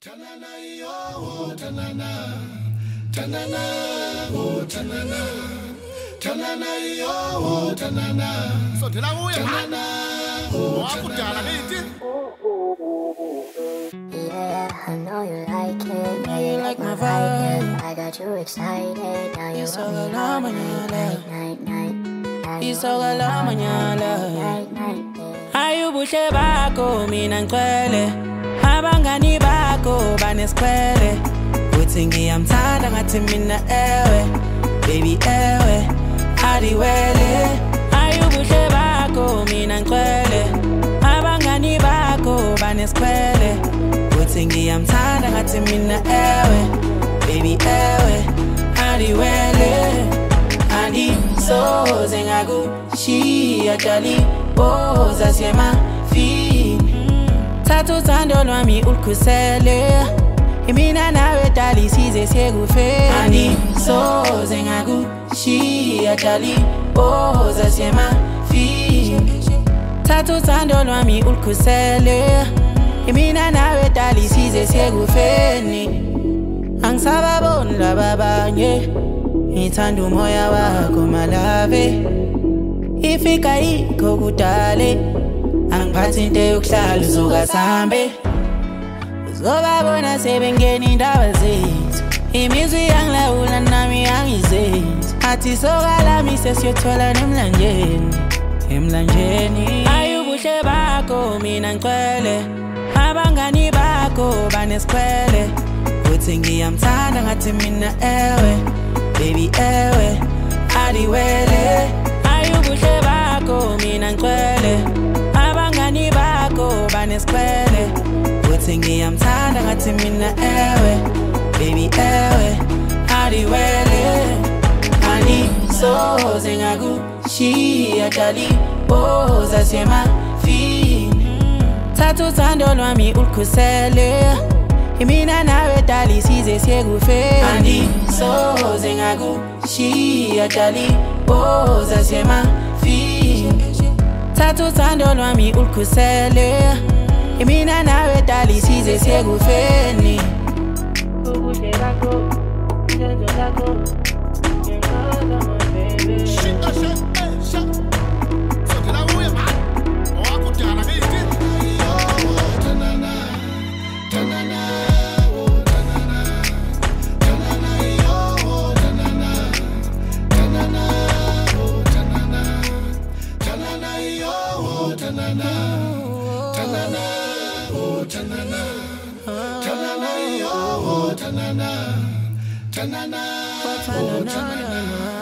Tanana yo, tanana, tanana, oh tanana, tanana yo, tanana. So tell her tanana, oh tanana. Yeah, I know you like it. Yeah, you like my vibe. I got you excited. Now you so la mañana. Night. You so la mañana. Night. Ayu bushe bako minankwele. Abangani bako baneskwele. Uthingi amthanda ngathi mina ewe. Baby ewe. Adiwele. Ayu bushe bako minankwele. Abangani bako baneskwele. Uthingi amthanda ngathi mina ewe. Baby ewe. Adiwele. Andi so zengagu shi atali boza sema fi tatu tando lwami ulkusele imina nawe dali size segufe andi so zengagu shi atali boza sema fi tatu tando lwami ulkusele imina nawe dali size segufe ni angisaba bon lababanye ngithanda umoya wakho malave ifika ikho kudale angiphathi into yokuhlala uzokasambe uzobabona sebengena indaba zethu imizwi yangilawula nami yangizenza athi sokalami sesiyothola emlanjeni ayubuhle bakho mina ngikwele abangani bakho baneskwele uthi ngiyamthanda ngathi mina ewe baby ewe adiwele ayubuhle bakho mina ngikwele abangani bakho baneskwele uthi ngiyamthanda ngathi mina ewe baby ewe adiwele ani so zengakushiya dali boza sema fi tatu thando lwami ulkusele imina nawe dali size segufe andi so zengakushiya dali boza sema fi tatu thando lwami ulkusele imina nawe dali size segufeni ubuhle bakho njengo lakho ngenkoda my baby Tanana, oh tanana,